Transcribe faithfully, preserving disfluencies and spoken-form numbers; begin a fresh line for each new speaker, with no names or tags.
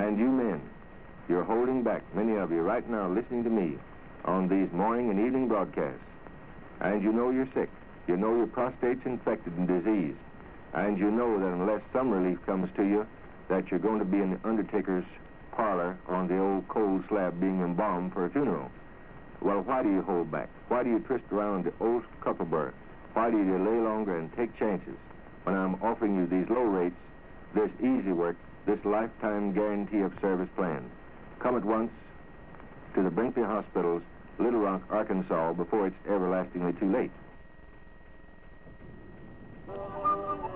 And you men, you're holding back, many of you right now listening to me on these morning and evening broadcasts. And you know you're sick. You know your prostate's infected and diseased. And you know that unless some relief comes to you, that you're going to be in the undertaker's parlor on the old cold slab being embalmed for a funeral. Well, why do you hold back? Why do you twist around the old scuffleberg? Why do you delay longer and take chances when I'm offering you these low rates, this easy work, this lifetime guarantee of service plan? Come at once to the Brinkley Hospitals, Little Rock, Arkansas, before it's everlastingly too late.